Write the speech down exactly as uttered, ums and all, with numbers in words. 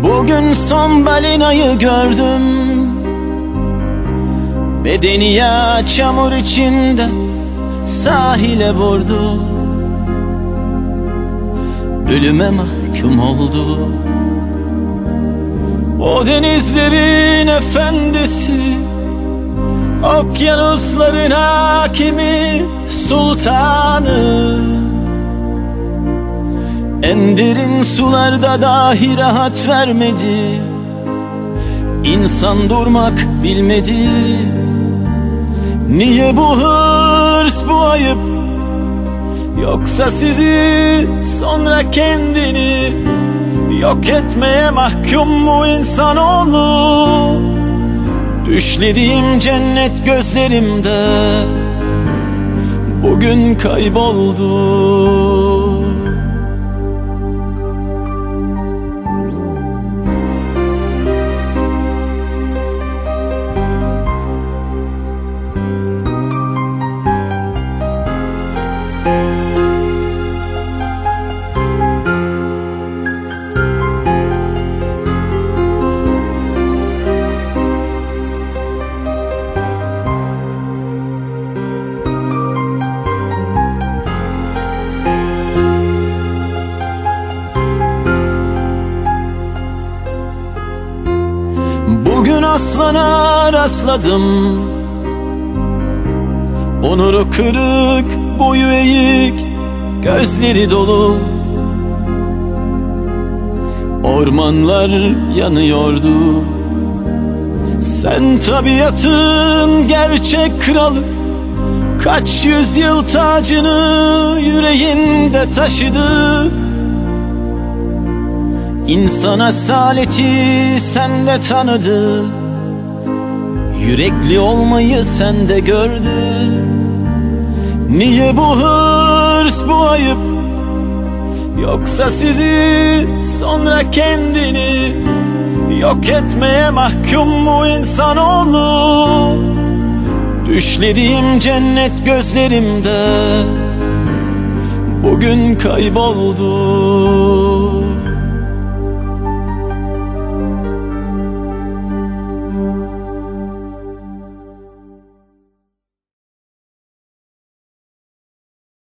Bugün son balinayı gördüm. Bedeni ya çamur içinde sahile vurdu. Ölüme mahkum oldu. O denizlerin efendisi, okyanusların hakimi, sultanı. En derin sularda dahi rahat vermedi. İnsan durmak bilmedi. Niye bu hırs, bu ayıp? Yoksa sizi, sonra kendini yok etmeye mahkum mu insanoğlu? Düşlediğim cennet gözlerimde bugün kayboldu. Bugün aslana rastladım. Onuru kırık, boyu eğik, gözleri dolu. Ormanlar yanıyordu. Sen tabiatın gerçek kralı, kaç yüzyıl tacını yüreğinde taşıdı. İnsan asaleti sende tanıdı. Yürekli olmayı sende gördü. Niye bu hırs, bu ayıp? Yoksa sizi, sonra kendini yok etmeye mahkum mu insanoğlu? Düşlediğim cennet gözlerimde bugün kayboldu.